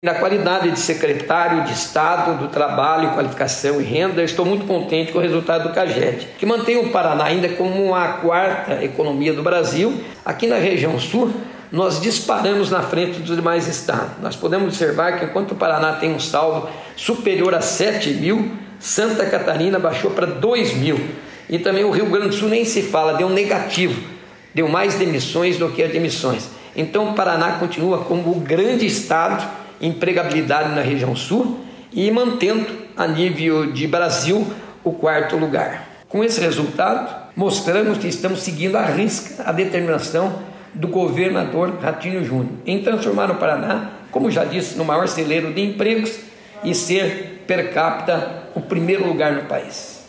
Na qualidade de secretário de Estado do Trabalho, Qualificação e Renda, estou muito contente com o resultado do CAGED, que mantém o Paraná ainda como a quarta economia do Brasil. Aqui na região sul, nós disparamos na frente dos demais estados. Nós podemos observar que enquanto o Paraná tem um saldo superior a 7 mil, Santa Catarina baixou para 2 mil. E também o Rio Grande do Sul nem se fala, deu negativo, deu mais demissões do que admissões. Então o Paraná continua como o grande estado empregabilidade na região sul e mantendo a nível de Brasil o quarto lugar. Com esse resultado, mostramos que estamos seguindo à risca a determinação do governador Ratinho Júnior em transformar o Paraná, como já disse, no maior celeiro de empregos e ser per capita o primeiro lugar no país.